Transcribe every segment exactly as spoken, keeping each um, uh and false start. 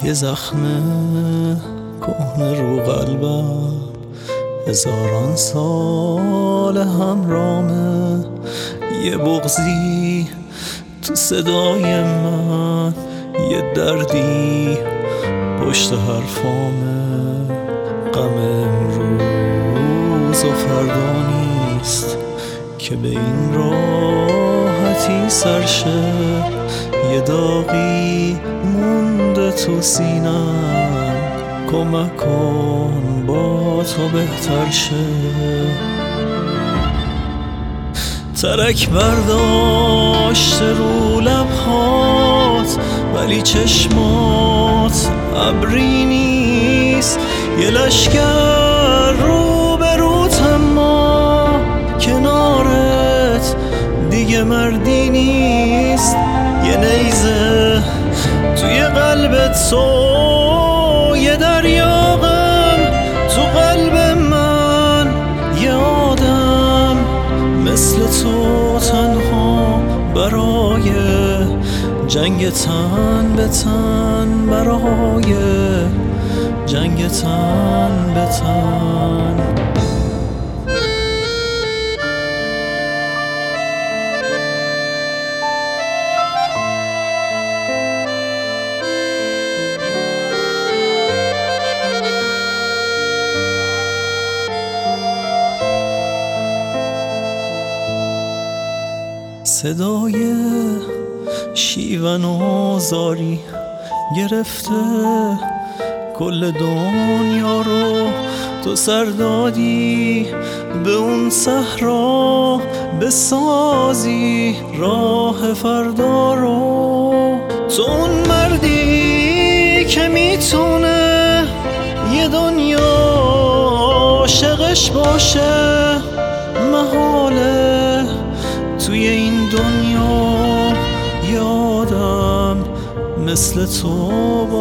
یه زخم کهنه رو قلبم هزاران سال همرامه، یه بغضی تو صدای من، یه دردی پشت حرفامه. غم امروز و فردا نیست که به این راحتی سرشه، یه داغی مونده تو سینم، کمک کن با تو بهتر شه. ترک برداشت رو لبهات ولی چشمات ابری نیست، یه لشگر رو به روت اما کنارت دیگه مردی نیست، یه نیزه توی قلبت تو، یه دریا غم تو قلب من، یه آدم مثل تو تنها برای جنگ تن به تن، برای جنگ تن به تن. صدای شیون و زاری گرفته کل دنیا رو، تو سر دادی به اون صحرا بسازی راه فردا رو. تو اون مردی که میتونه یه دنیا عاشقش باشه، محاله توی این دنیا یه آدم مثل تو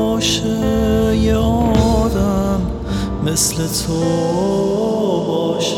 باشه، یه آدم مثل تو باشه.